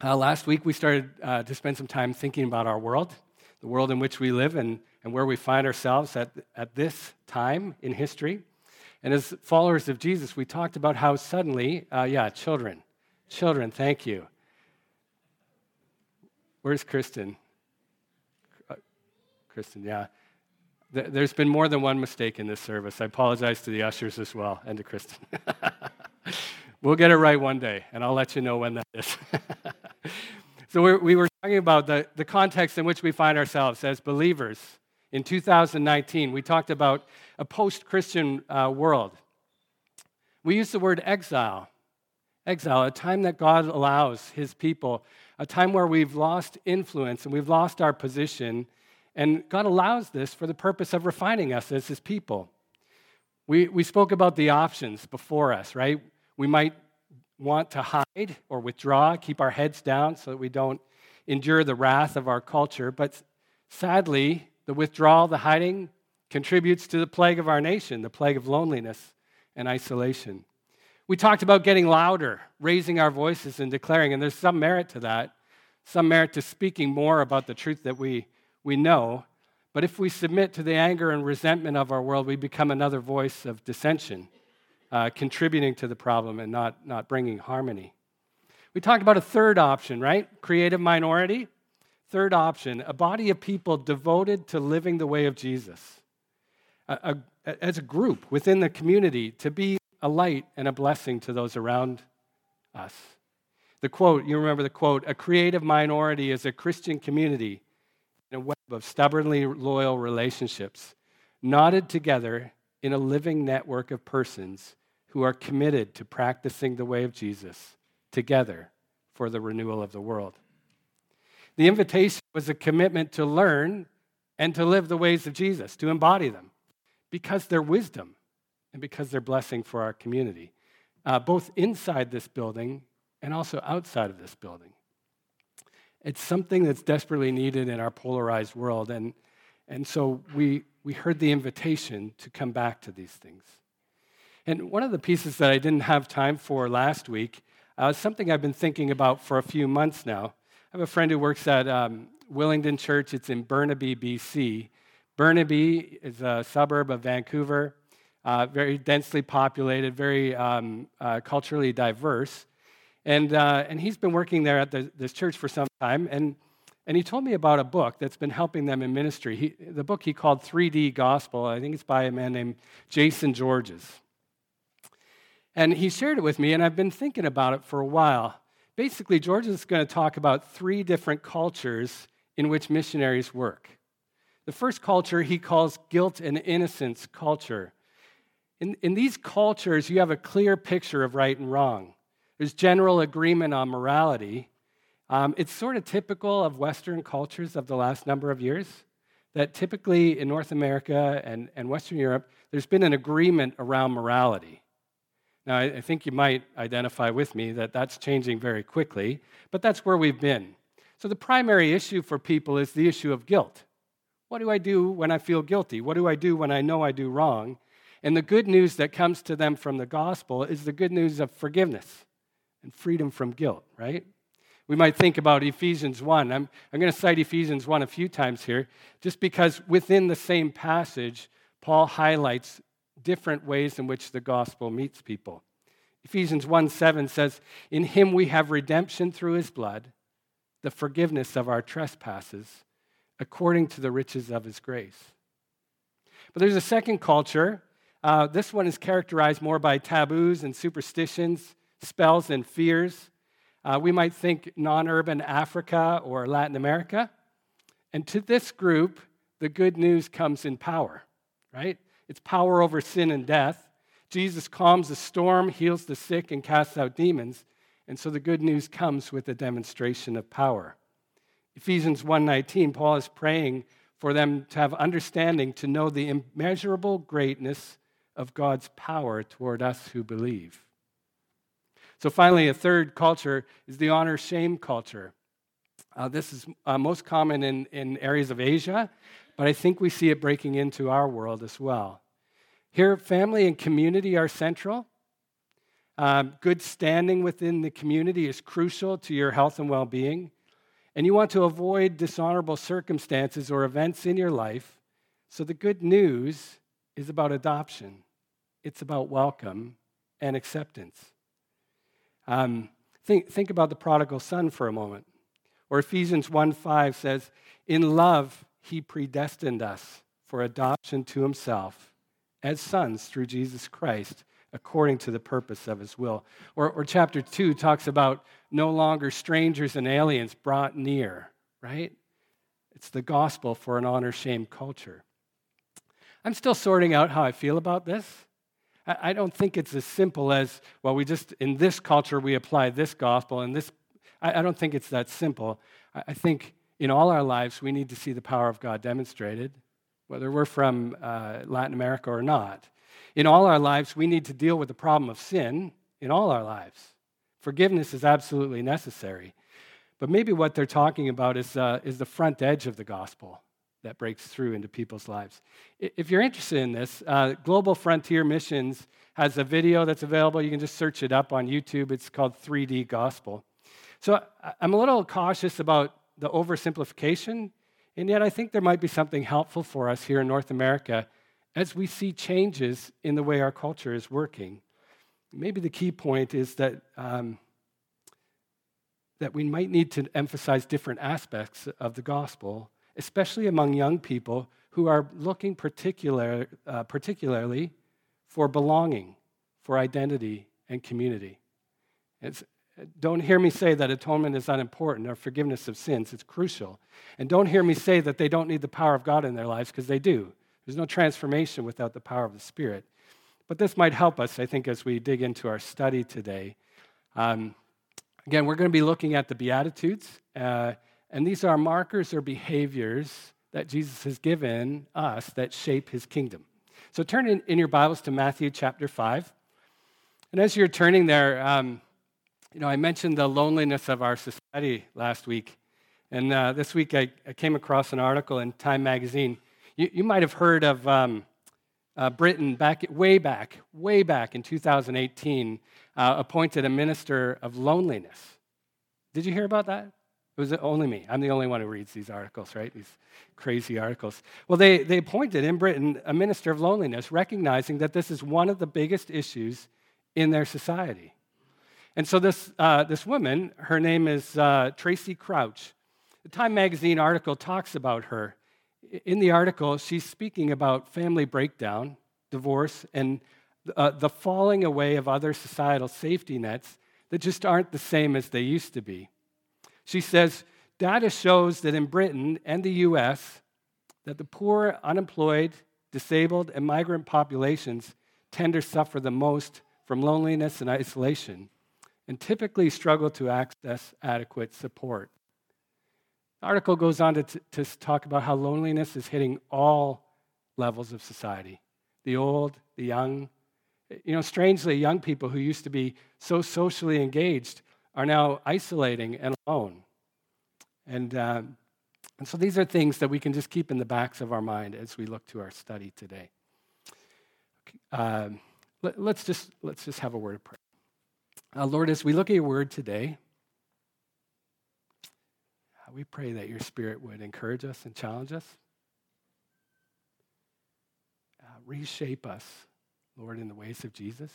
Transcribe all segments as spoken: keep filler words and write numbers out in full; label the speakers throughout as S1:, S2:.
S1: Uh, last week, we started uh, to spend some time thinking about our world, the world in which we live, and, and where we find ourselves at, at this time in history. And as followers of Jesus, we talked about how suddenly, uh, yeah, children, children, thank you. Where's Kristen? Uh, Kristen, yeah. Th- there's been more than one mistake in this service. I apologize to the ushers as well, and to Kristen. We'll get it right one day, and I'll let you know when that is. So we're, we were talking about the, the context in which we find ourselves as believers. In two thousand nineteen, we talked about a post-Christian uh, world. We used the word exile. Exile, a time that God allows his people, a time where we've lost influence and we've lost our position, and God allows this for the purpose of refining us as his people. We, we spoke about the options before us, right? We might want to hide or withdraw, keep our heads down so that we don't endure the wrath of our culture. But sadly, the withdrawal, the hiding, contributes to the plague of our nation, the plague of loneliness and isolation. We talked about getting louder, raising our voices and declaring, and there's some merit to that, some merit to speaking more about the truth that we, we know. But if we submit to the anger and resentment of our world, we become another voice of dissension, Uh, contributing to the problem and not, not bringing harmony. We talked about a third option, right? Creative minority. Third option, a body of people devoted to living the way of Jesus. A, a, as a group within the community, to be a light and a blessing to those around us. The quote, you remember the quote, a creative minority is a Christian community in a web of stubbornly loyal relationships, knotted together in a living network of persons who are committed to practicing the way of Jesus together for the renewal of the world. The invitation was a commitment to learn and to live the ways of Jesus, to embody them, because they're wisdom and because they're blessing for our community, uh, both inside this building and also outside of this building. It's something that's desperately needed in our polarized world, and, and so we, we heard the invitation to come back to these things. And one of the pieces that I didn't have time for last week uh, is something I've been thinking about for a few months now. I have a friend who works at um, Willingdon Church. It's in Burnaby, B C. Burnaby is a suburb of Vancouver, uh, very densely populated, very um, uh, culturally diverse. And uh, and he's been working there at the, this church for some time, and and he told me about a book that's been helping them in ministry. He, the book he called three D Gospel. I think it's by a man named Jason Georges. And he shared it with me, and I've been thinking about it for a while. Basically, George is going to talk about three different cultures in which missionaries work. The first culture he calls guilt and innocence culture. In, in these cultures, you have a clear picture of right and wrong. There's general agreement on morality. Um, it's sort of typical of Western cultures of the last number of years, that typically in North America and, and Western Europe, there's been an agreement around morality. Now, I, I think you might identify with me that that's changing very quickly, but that's where we've been. So the primary issue for people is the issue of guilt. What do I do when I feel guilty? What do I do when I know I do wrong? And the good news that comes to them from the gospel is the good news of forgiveness and freedom from guilt, right? We might think about Ephesians one. I'm, I'm going to cite Ephesians one a few times here, just because within the same passage, Paul highlights different ways in which the gospel meets people. Ephesians one seven says, in him we have redemption through his blood, the forgiveness of our trespasses, according to the riches of his grace. But there's a second culture. Uh, this one is characterized more by taboos and superstitions, spells and fears. Uh, we might think non-urban Africa or Latin America. And to this group, the good news comes in power, right? It's power over sin and death. Jesus calms the storm, heals the sick, and casts out demons. And so the good news comes with a demonstration of power. Ephesians one nineteen, Paul is praying for them to have understanding, to know the immeasurable greatness of God's power toward us who believe. So finally, a third culture is the honor-shame culture. Uh, this is uh, most common in, in areas of Asia, but I think we see it breaking into our world as well. Here, family and community are central. Um, good standing within the community is crucial to your health and well-being. And you want to avoid dishonorable circumstances or events in your life. So the good news is about adoption. It's about welcome and acceptance. Um, think, think about the prodigal son for a moment. Or Ephesians one five says, in love, he predestined us for adoption to himself as sons through Jesus Christ, according to the purpose of his will. Or, or chapter two talks about no longer strangers and aliens brought near, right? It's the gospel for an honor-shame culture. I'm still sorting out how I feel about this. I, I don't think it's as simple as, well, we just, in this culture, we apply this gospel, and this, I, I don't think it's that simple. I, I think in all our lives, we need to see the power of God demonstrated, whether we're from uh, Latin America or not. In all our lives, we need to deal with the problem of sin in all our lives. Forgiveness is absolutely necessary. But maybe what they're talking about is, uh, is the front edge of the gospel that breaks through into people's lives. If you're interested in this, uh, Global Frontier Missions has a video that's available. You can just search it up on YouTube. It's called three D Gospel. So I'm a little cautious about the oversimplification, and yet I think there might be something helpful for us here in North America as we see changes in the way our culture is working. Maybe the key point is that um, that we might need to emphasize different aspects of the gospel, especially among young people who are looking particular, uh, particularly for belonging, for identity and community. It's, don't hear me say that atonement is unimportant or forgiveness of sins. It's crucial. And don't hear me say that they don't need the power of God in their lives, because they do. There's no transformation without the power of the Spirit. But this might help us, I think, as we dig into our study today. Um, again, we're going to be looking at the Beatitudes, uh, and these are markers or behaviors that Jesus has given us that shape his kingdom. So turn in, in your Bibles to Matthew chapter five. And as you're turning there, um, you know, I mentioned the loneliness of our society last week. And uh, this week I, I came across an article in Time magazine. You, you might have heard of um, uh, Britain back, way back, way back in two thousand eighteen, uh, appointed a minister of loneliness. Did you hear about that? It was only me. I'm the only one who reads these articles, right? These crazy articles. Well, they, they appointed in Britain a minister of loneliness, recognizing that this is one of the biggest issues in their society. And so this, uh, this woman, her name is uh, Tracy Crouch. The Time magazine article talks about her. In the article, she's speaking about family breakdown, divorce, and uh, the falling away of other societal safety nets that just aren't the same as they used to be. She says, data shows that in Britain and the U S, that the poor, unemployed, disabled, and migrant populations tend to suffer the most from loneliness and isolation, and typically struggle to access adequate support. The article goes on to, t- to talk about how loneliness is hitting all levels of society, the old, the young. You know, strangely, young people who used to be so socially engaged are now isolating and alone. And, uh, and so these are things that we can just keep in the backs of our mind as we look to our study today. Uh, let, let's, just, let's just have a word of prayer. Uh, Lord, as we look at your word today, uh, we pray that your Spirit would encourage us and challenge us, uh, reshape us, Lord, in the ways of Jesus.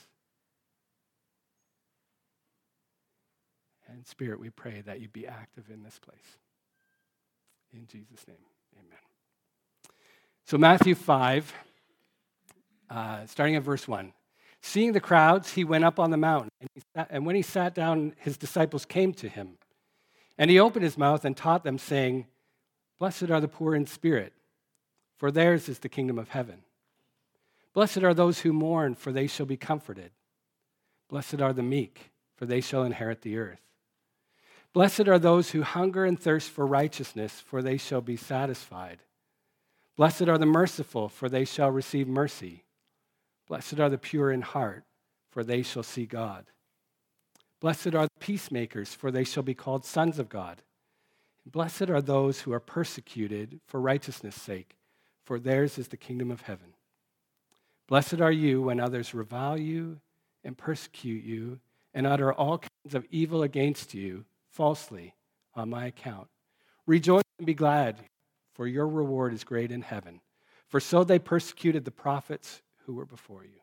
S1: And Spirit, we pray that you be active in this place. In Jesus' name, amen. So Matthew five, uh, starting at verse one. Seeing the crowds, he went up on the mountain, and, he sat, and when he sat down, his disciples came to him. And he opened his mouth and taught them, saying, Blessed are the poor in spirit, for theirs is the kingdom of heaven. Blessed are those who mourn, for they shall be comforted. Blessed are the meek, for they shall inherit the earth. Blessed are those who hunger and thirst for righteousness, for they shall be satisfied. Blessed are the merciful, for they shall receive mercy. Blessed are the pure in heart, for they shall see God. Blessed are the peacemakers, for they shall be called sons of God. Blessed are those who are persecuted for righteousness' sake, for theirs is the kingdom of heaven. Blessed are you when others revile you and persecute you and utter all kinds of evil against you falsely on my account. Rejoice and be glad, for your reward is great in heaven. For so they persecuted the prophets who were before you.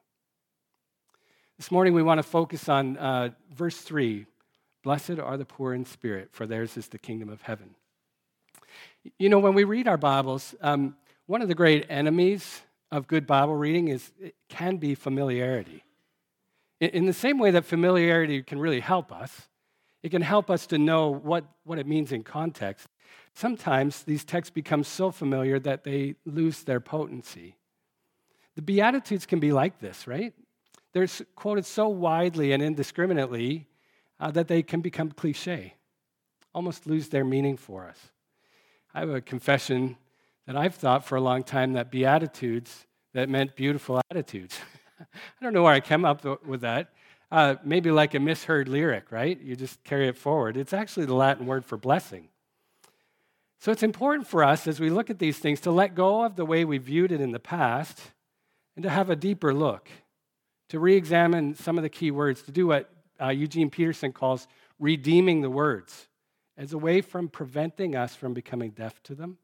S1: This morning we want to focus on uh, verse three. Blessed are the poor in spirit, for theirs is the kingdom of heaven. You know, when we read our Bibles, um, one of the great enemies of good Bible reading is it can be familiarity. In, in the same way that familiarity can really help us, it can help us to know what, what it means in context. Sometimes these texts become so familiar that they lose their potency. The Beatitudes can be like this, right? They're quoted so widely and indiscriminately uh, that they can become cliche, almost lose their meaning for us. I have a confession that I've thought for a long time that Beatitudes, that meant beautiful attitudes. I don't know where I came up with that. Uh, maybe like a misheard lyric, right? You just carry it forward. It's actually the Latin word for blessing. So it's important for us as we look at these things to let go of the way we viewed it in the past and to have a deeper look, to re-examine some of the key words, to do what uh, Eugene Peterson calls redeeming the words as a way from preventing us from becoming deaf to them.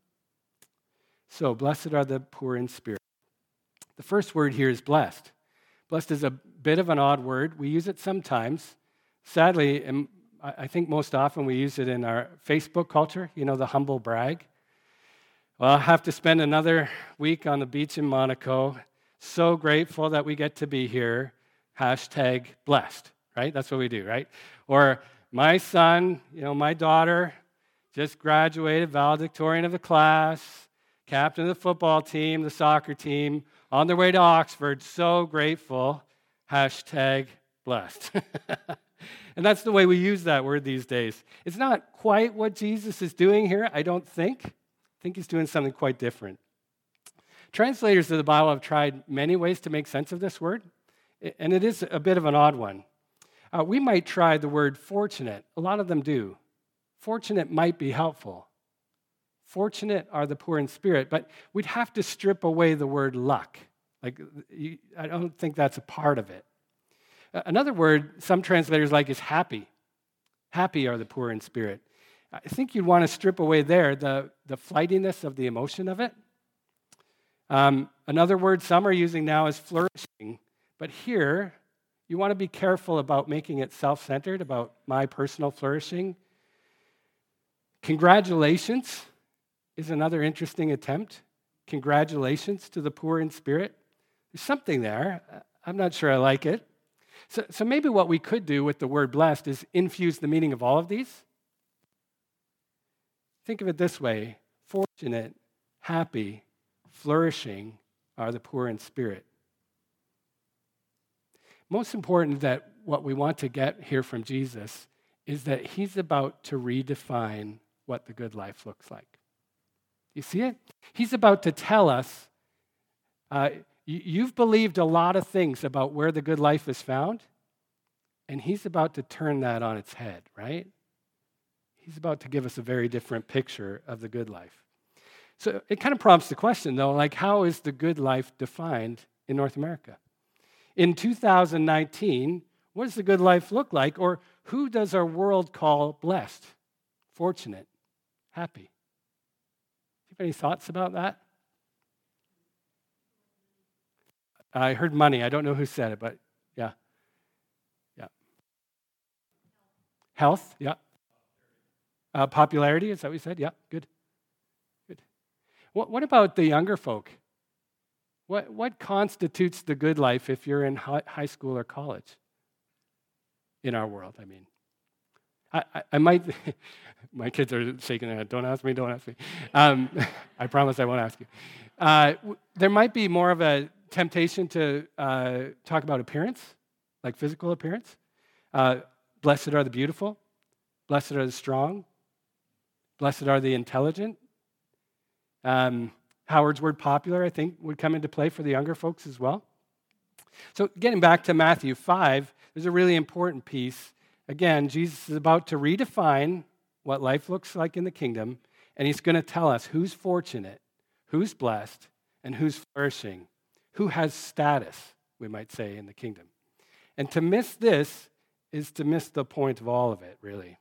S1: So, blessed are the poor in spirit. The first word here is blessed. Blessed is a bit of an odd word. We use it sometimes. Sadly, and I think most often we use it in our Facebook culture, you know, the humble brag. Well, I have to spend another week on the beach in Monaco. So grateful that we get to be here. Hashtag blessed, right? That's what we do, right? Or my son, you know, my daughter just graduated, valedictorian of the class, captain of the football team, the soccer team, on their way to Oxford. So grateful. Hashtag blessed. And that's the way we use that word these days. It's not quite what Jesus is doing here, I don't think. I think he's doing something quite different. Translators of the Bible have tried many ways to make sense of this word, and it is a bit of an odd one. Uh, we might try the word fortunate. A lot of them do. Fortunate might be helpful. Fortunate are the poor in spirit, but we'd have to strip away the word luck. Like, you, I don't think that's a part of it. Another word some translators like is happy. Happy are the poor in spirit. I think you'd want to strip away there the, the flightiness of the emotion of it. Um, another word some are using now is flourishing. But here, you want to be careful about making it self-centered, about my personal flourishing. Congratulations is another interesting attempt. Congratulations to the poor in spirit. There's something there. I'm not sure I like it. So, so maybe what we could do with the word blessed is infuse the meaning of all of these. Think of it this way. Fortunate, happy, flourishing are the poor in spirit. Most important that what we want to get here from Jesus is that he's about to redefine what the good life looks like. You see it? He's about to tell us, uh, you've believed a lot of things about where the good life is found, and he's about to turn that on its head, right? He's about to give us a very different picture of the good life. So it kind of prompts the question, though, like, how is the good life defined in North America? In two thousand nineteen, what does the good life look like? Or who does our world call blessed, fortunate, happy? Do you have any thoughts about that? I heard money. I don't know who said it, but yeah. Yeah. Health, yeah. Uh, popularity, is that what you said? Yeah, good. Good. What, what about the younger folk? What, what constitutes the good life if you're in high, high school or college? In our world, I mean. I, I, I might, my kids are shaking their head. Don't ask me, don't ask me. Um, I promise I won't ask you. Uh, w- there might be more of a temptation to uh, talk about appearance, like physical appearance. Uh, blessed are the beautiful. Blessed are the strong. Blessed are the intelligent. Um, Howard's word popular, I think, would come into play for the younger folks as well. So getting back to Matthew five, there's a really important piece. Again, Jesus is about to redefine what life looks like in the kingdom, and he's going to tell us who's fortunate, who's blessed, and who's flourishing, who has status, we might say, in the kingdom. And to miss this is to miss the point of all of it, really.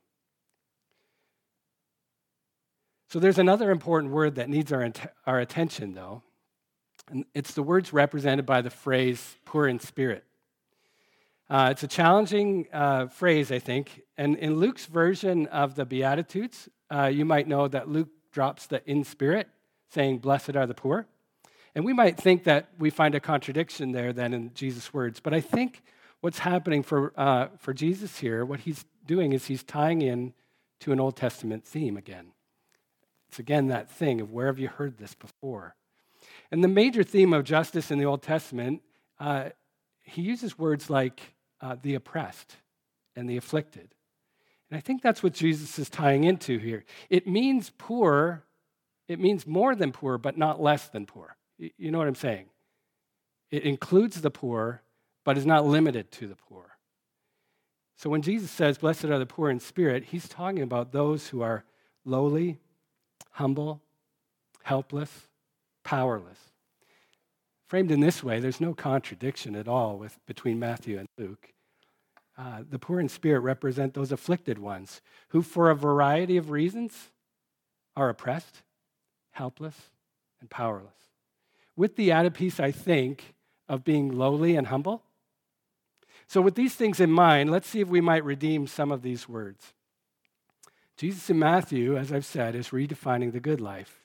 S1: So there's another important word that needs our, our attention, though. And it's the words represented by the phrase poor in spirit. Uh, it's a challenging uh, phrase, I think. And in Luke's version of the Beatitudes, uh, you might know that Luke drops the in spirit, saying, blessed are the poor. And we might think that we find a contradiction there then in Jesus' words. But I think what's happening for, uh, for Jesus here, what he's doing is he's tying in to an Old Testament theme again. It's again that thing of where have you heard this before? And the major theme of justice in the Old Testament, uh, he uses words like uh, the oppressed and the afflicted. And I think that's what Jesus is tying into here. It means poor, it means more than poor, but not less than poor. You know what I'm saying? It includes the poor, but is not limited to the poor. So when Jesus says, blessed are the poor in spirit, he's talking about those who are lowly, humble, helpless, powerless. Framed in this way, there's no contradiction at all with, between Matthew and Luke. Uh, the poor in spirit represent those afflicted ones who, for a variety of reasons, are oppressed, helpless, and powerless. With the added piece, I think, of being lowly and humble. So with these things in mind, let's see if we might redeem some of these words. Jesus in Matthew, as I've said, is redefining the good life.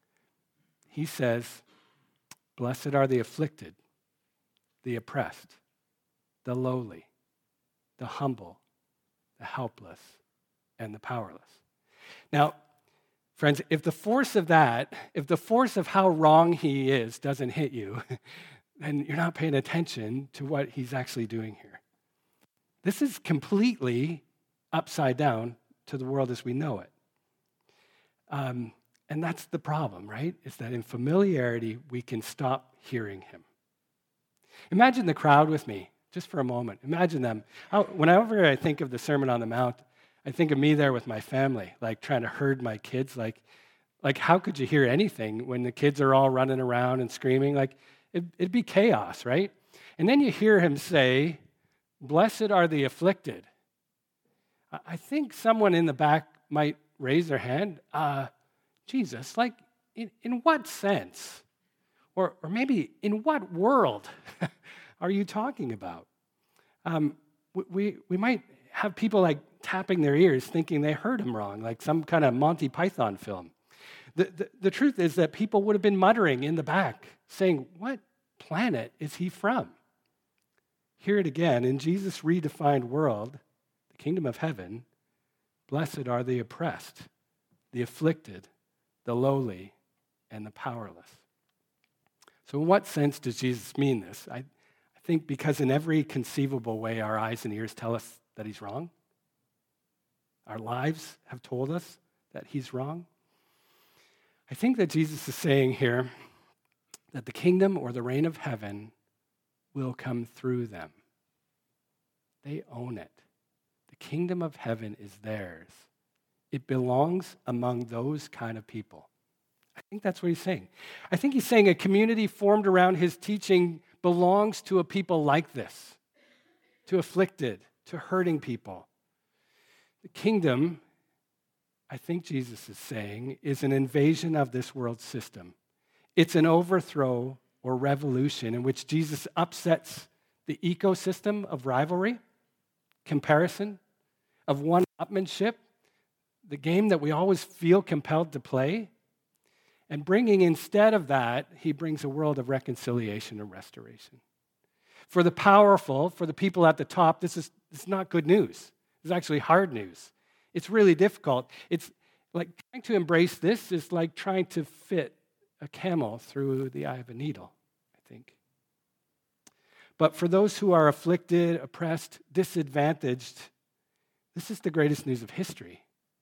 S1: He says, blessed are the afflicted, the oppressed, the lowly, the humble, the helpless, and the powerless. Now, friends, if the force of that, if the force of how wrong he is doesn't hit you, then you're not paying attention to what he's actually doing here. This is completely upside down to the world as we know it. Um, and that's the problem, right? Is that in familiarity, we can stop hearing him. Imagine the crowd with me, just for a moment. Imagine them. How, whenever I think of the Sermon on the Mount, I think of me there with my family, like trying to herd my kids. Like, like how could you hear anything when the kids are all running around and screaming? Like, it, it'd be chaos, right? And then you hear him say, blessed are the afflicted. I think someone in the back might raise their hand. Uh, Jesus, like, in, in what sense? Or, or maybe in what world are you talking about? Um, we, we might have people like tapping their ears thinking they heard him wrong, like some kind of Monty Python film. The, the, the truth is that people would have been muttering in the back, saying, what planet is he from? Hear it again. In Jesus' redefined world, the kingdom of heaven, blessed are the oppressed, the afflicted, the lowly, and the powerless. So in what sense does Jesus mean this? I, I think because in every conceivable way, our eyes and ears tell us that he's wrong. Our lives have told us that he's wrong. I think that Jesus is saying here that the kingdom or the reign of heaven will come through them. They own it. The kingdom of heaven is theirs. It belongs among those kind of people. I think that's what he's saying. I think he's saying a community formed around his teaching belongs to a people like this, to afflicted, to hurting people. The kingdom, I think Jesus is saying, is an invasion of this world system. It's an overthrow or revolution in which Jesus upsets the ecosystem of rivalry, comparison, of one-upmanship, the game that we always feel compelled to play, and bringing instead of that, he brings a world of reconciliation and restoration. For the powerful, for the people at the top, this is it's not good news. It's actually hard news. It's really difficult. It's like trying to embrace this is like trying to fit a camel through the eye of a needle, I think. But for those who are afflicted, oppressed, disadvantaged, this is the greatest news of history.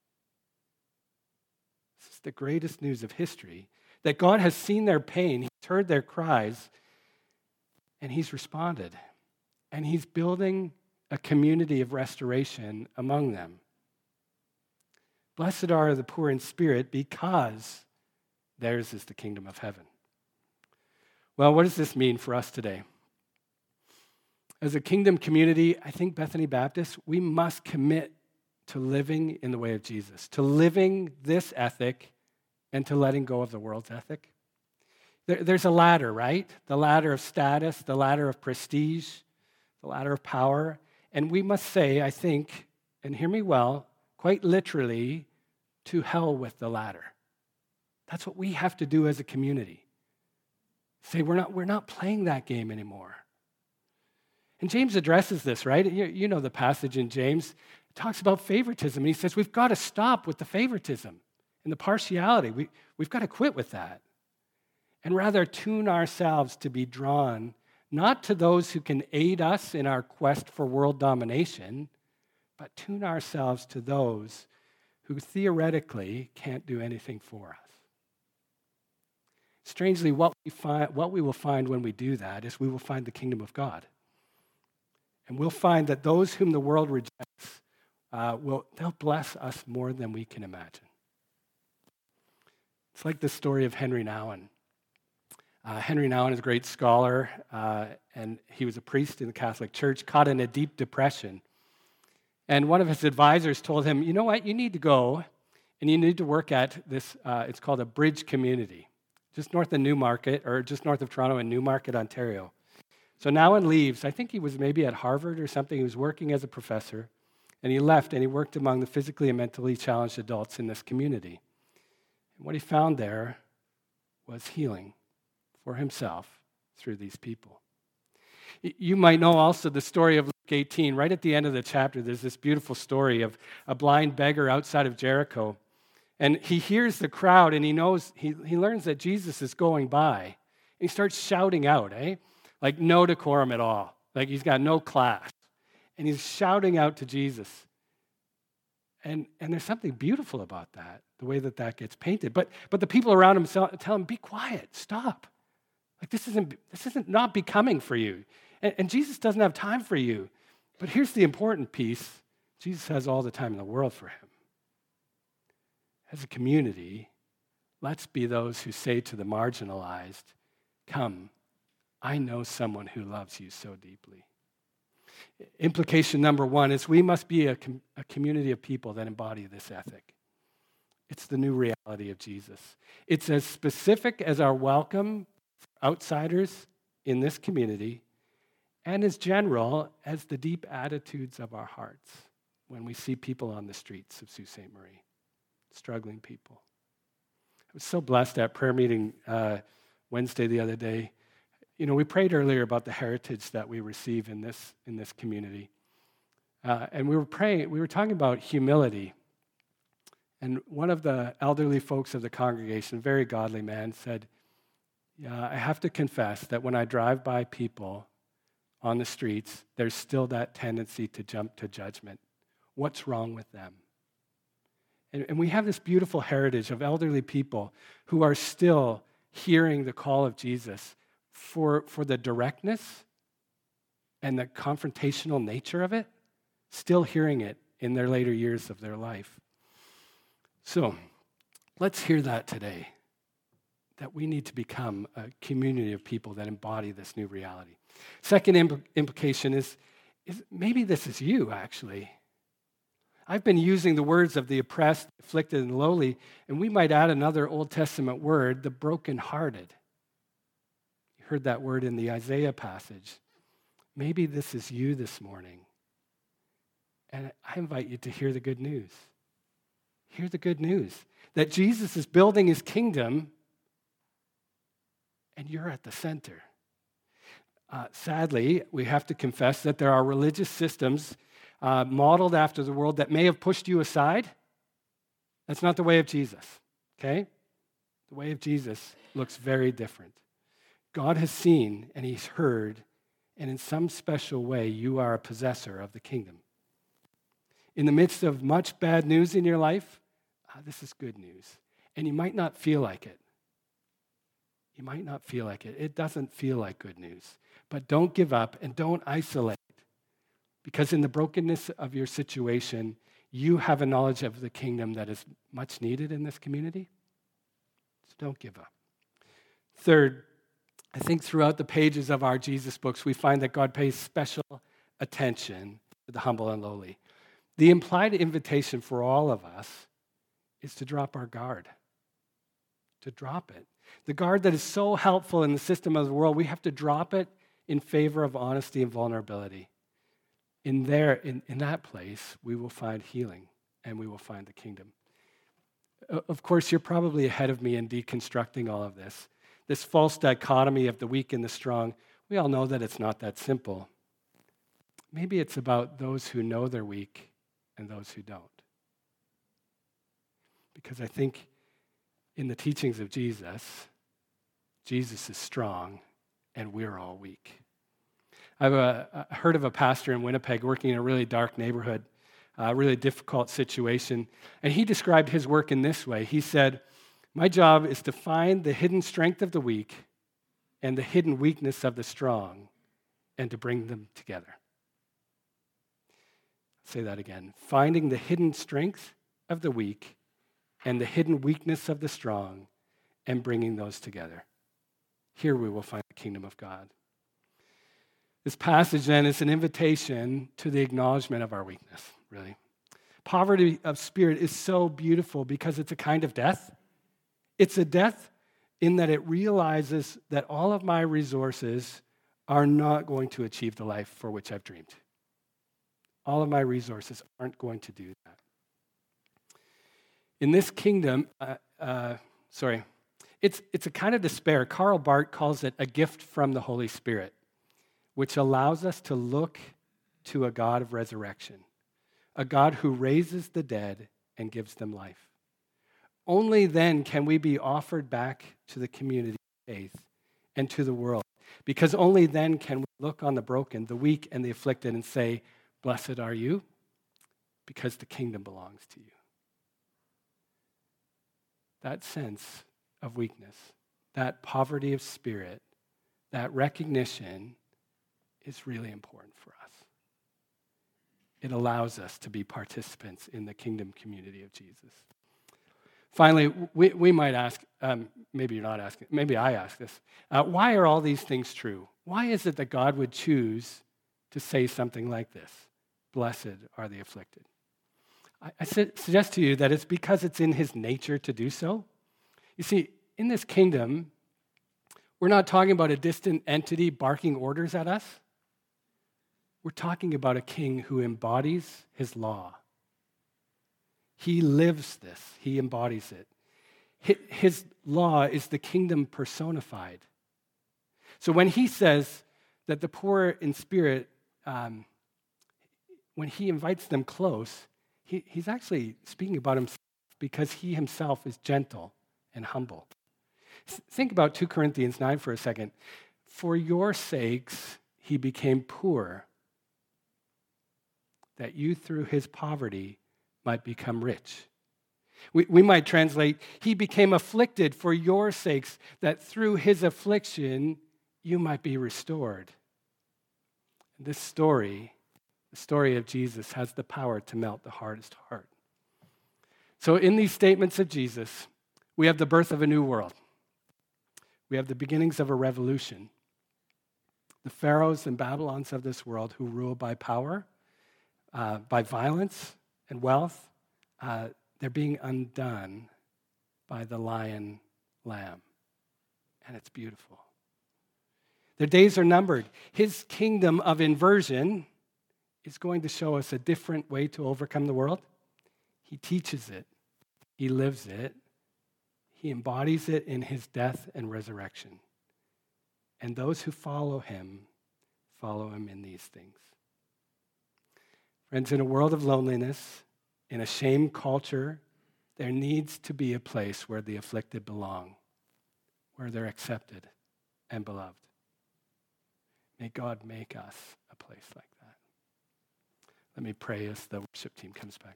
S1: This is the greatest news of history, that God has seen their pain, he's heard their cries, and he's responded. And he's building a community of restoration among them. Blessed are the poor in spirit because theirs is the kingdom of heaven. Well, what does this mean for us today? As a kingdom community, I think Bethany Baptist, we must commit to living in the way of Jesus, to living this ethic and to letting go of the world's ethic. There, there's a ladder, right? The ladder of status, the ladder of prestige, the ladder of power. And we must say, I think, and hear me well, quite literally, to hell with the ladder. That's what we have to do as a community. Say, we're not, we're not playing that game anymore. And James addresses this, right? You, you know the passage in James. It talks about favoritism. And he says, we've got to stop with the favoritism and the partiality. We, we've got to quit with that. And rather tune ourselves to be drawn not to those who can aid us in our quest for world domination, but tune ourselves to those who theoretically can't do anything for us. Strangely, what we find, what we will find when we do that is we will find the kingdom of God. And we'll find that those whom the world rejects, uh, will they'll bless us more than we can imagine. It's like the story of Henry Nouwen. Uh, Henry Nouwen is a great scholar, uh, and he was a priest in the Catholic Church, caught in a deep depression. And one of his advisors told him, you know what, you need to go, and you need to work at this, uh, it's called a bridge community, just north of Newmarket, or just north of Toronto in Newmarket, Ontario. So Nouwen leaves. I think he was maybe at Harvard or something. He was working as a professor, and he left, and he worked among the physically and mentally challenged adults in this community. And what he found there was healing for himself through these people. You might know also the story of Luke eighteen. Right at the end of the chapter, there's this beautiful story of a blind beggar outside of Jericho. And he hears the crowd, and he knows, he, he learns that Jesus is going by. And he starts shouting out, eh? Like no decorum at all. Like he's got no class. And he's shouting out to Jesus. And, and there's something beautiful about that, the way that that gets painted. But, but the people around him tell him, be quiet, stop. Like this isn't, this isn't not becoming for you. And, and Jesus doesn't have time for you. But here's the important piece. Jesus has all the time in the world for him. As a community, let's be those who say to the marginalized, come, I know someone who loves you so deeply. Implication number one is we must be a, com- a community of people that embody this ethic. It's the new reality of Jesus. It's as specific as our welcome for outsiders in this community and as general as the deep attitudes of our hearts when we see people on the streets of Sault Ste. Marie, struggling people. I was so blessed at prayer meeting uh, Wednesday the other day. You know, we prayed earlier about the heritage that we receive in this in this community. Uh, and we were praying, we were talking about humility. And one of the elderly folks of the congregation, a very godly man, said, yeah, I have to confess that when I drive by people on the streets, there's still that tendency to jump to judgment. What's wrong with them? And, and we have this beautiful heritage of elderly people who are still hearing the call of Jesus for, for the directness and the confrontational nature of it, still hearing it in their later years of their life. So let's hear that today, that we need to become a community of people that embody this new reality. Second impl- implication is, is maybe this is you, actually. I've been using the words of the oppressed, afflicted, and lowly, and we might add another Old Testament word, the brokenhearted. You heard that word in the Isaiah passage. Maybe this is you this morning. And I invite you to hear the good news. Hear the good news that Jesus is building his kingdom and you're at the center. Uh, sadly, we have to confess that there are religious systems uh, modeled after the world that may have pushed you aside. That's not the way of Jesus, okay? The way of Jesus looks very different. God has seen and he's heard, and in some special way, you are a possessor of the kingdom. In the midst of much bad news in your life, uh, this is good news. And you might not feel like it. You might not feel like it. It doesn't feel like good news. But don't give up and don't isolate. Because in the brokenness of your situation, you have a knowledge of the kingdom that is much needed in this community. So don't give up. Third, I think throughout the pages of our Jesus books, we find that God pays special attention to the humble and lowly. The implied invitation for all of us is to drop our guard, to drop it. The guard that is so helpful in the system of the world, we have to drop it in favor of honesty and vulnerability. In there, in, in that place, we will find healing and we will find the kingdom. Of course, you're probably ahead of me in deconstructing all of this. This false dichotomy of the weak and the strong, we all know that it's not that simple. Maybe it's about those who know they're weak and those who don't. Because I think in the teachings of Jesus, Jesus is strong and we're all weak. I've uh, heard of a pastor in Winnipeg working in a really dark neighborhood, a really difficult situation, and he described his work in this way. He said, "My job is to find the hidden strength of the weak and the hidden weakness of the strong and to bring them together." I'll say that again. Finding the hidden strength of the weak and the hidden weakness of the strong and bringing those together. Here we will find the kingdom of God. This passage then is an invitation to the acknowledgement of our weakness, really. Poverty of spirit is so beautiful because it's a kind of death. It's a death in that it realizes that all of my resources are not going to achieve the life for which I've dreamed. All of my resources aren't going to do that. In this kingdom, uh, uh, sorry, it's, it's a kind of despair. Karl Barth calls it a gift from the Holy Spirit, which allows us to look to a God of resurrection, a God who raises the dead and gives them life. Only then can we be offered back to the community of faith and to the world, because only then can we look on the broken, the weak, and the afflicted and say, "Blessed are you, because the kingdom belongs to you." That sense of weakness, that poverty of spirit, that recognition is really important for us. It allows us to be participants in the kingdom community of Jesus. Finally, we, we might ask, um, maybe you're not asking, maybe I ask this, uh, why are all these things true? Why is it that God would choose to say something like this? Blessed are the afflicted. I, I su- suggest to you that it's because it's in his nature to do so. You see, in this kingdom, we're not talking about a distant entity barking orders at us. We're talking about a king who embodies his law. He lives this. He embodies it. His law is the kingdom personified. So when he says that the poor in spirit, um, when he invites them close, he, he's actually speaking about himself because he himself is gentle and humble. Think about two Corinthians nine for a second. For your sakes he became poor, that you through his poverty might become rich. We, we might translate, he became afflicted for your sakes, that through his affliction you might be restored. This story, the story of Jesus, has the power to melt the hardest heart. So in these statements of Jesus, we have the birth of a new world. We have the beginnings of a revolution. The pharaohs and Babylons of this world who rule by power, uh, by violence and wealth, uh, they're being undone by the lion lamb. And it's beautiful. Their days are numbered. His kingdom of inversion is going to show us a different way to overcome the world. He teaches it. He lives it. He embodies it in his death and resurrection. And those who follow him, follow him in these things. Friends, in a world of loneliness, in a shame culture, there needs to be a place where the afflicted belong, where they're accepted and beloved. May God make us a place like that. Let me pray as the worship team comes back.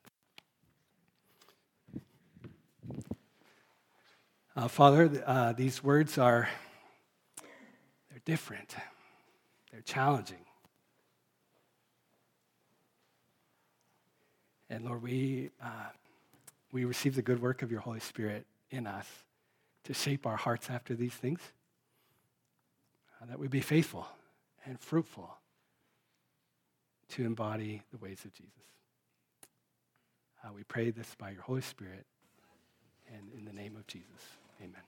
S1: Uh, Father, uh, these words are, they're different. They're challenging. And Lord, we, uh, we receive the good work of your Holy Spirit in us to shape our hearts after these things. uh, that we be faithful and fruitful to embody the ways of Jesus. Uh, we pray this by your Holy Spirit and in the name of Jesus. Amen.